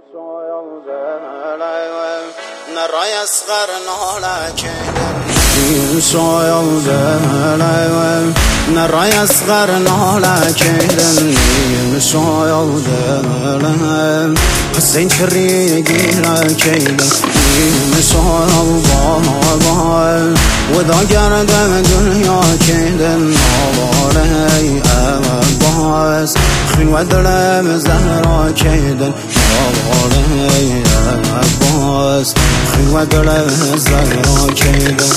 نرای اصغر نرای اصغر نالکیدن مسایل حسین کری گیره کیدن مسایل و دا گردم دنیا کیدن آواره باز خین و دلم زهرا کیدن آواره باز خین و دلم زهرا کیدن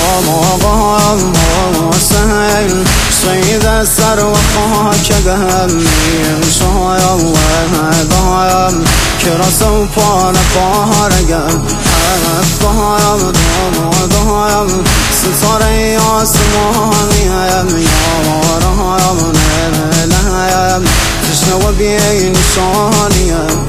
حسین سید سر و خاک گمی سایم و دایم که رسو پان پارگم دایم دایم ستاره آسمانیم یارایم نلایم تشنه و بین شانیم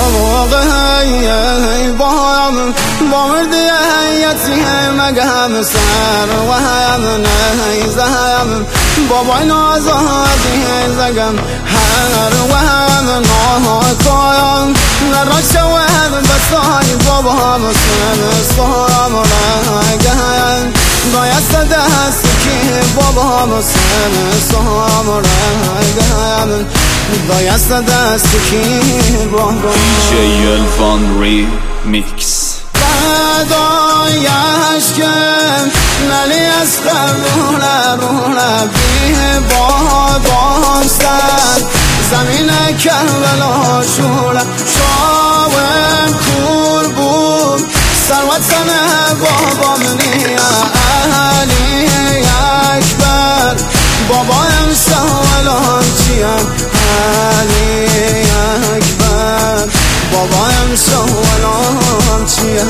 روغی بایم با مردی یتیم مگم سر و هم نیزم بابای نازادی زگم هر و هم ناکایم نراک شود بسای بابا هم سنستایم رگم دایست دست که بابا هم سنستایم رگم دایست دست که بابا DJ Elfan Remix دایش کم نلی از رونه بیه بادان سر زمین کربلا شوله شاوم کور بود سروت سنه بابا منی اهلی اکبر بابایم سوالان چیم اهلی اکبر بابایم سوالان چیم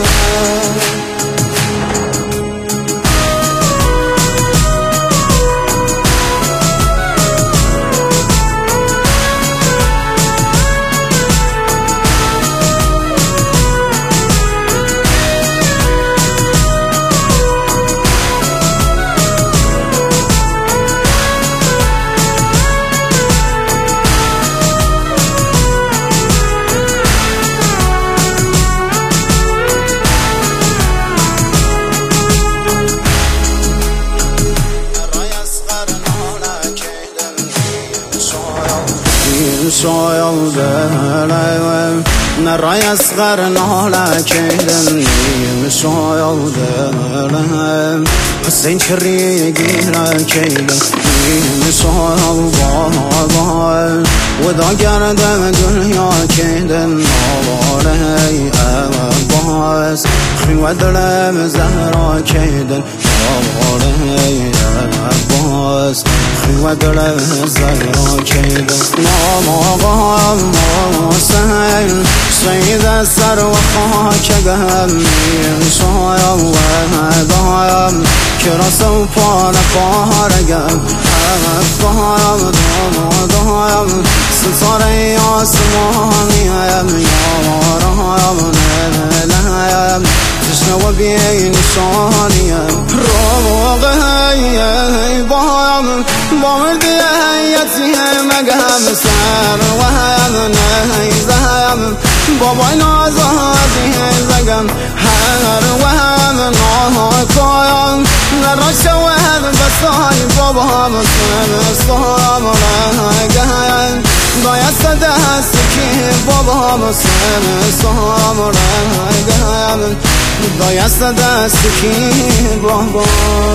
شاید دلم نرای اصغر نالکیدن شاید دلم حسین کری گیره کیدن شاید و دا گردم دنیا کیدن آواره باز خین و دلم زهرا کیدن آواره باز خین و دلم زهرا کیدن حسین سید سر و خاک گمی سایم و دایم که رسو پان پارگم دایم دایم ستاره آسمانیم یارایم نلایم تشنه و بین شانیم روغی بایم با مردی یتیم مگم سر و هم نیزم بابای نازادی زگم هر و هم ناکایم نراک شود بسای بابا هم سنستایم رگم دایست دست که بابا هم سنستایم رگم دایست دست که بابا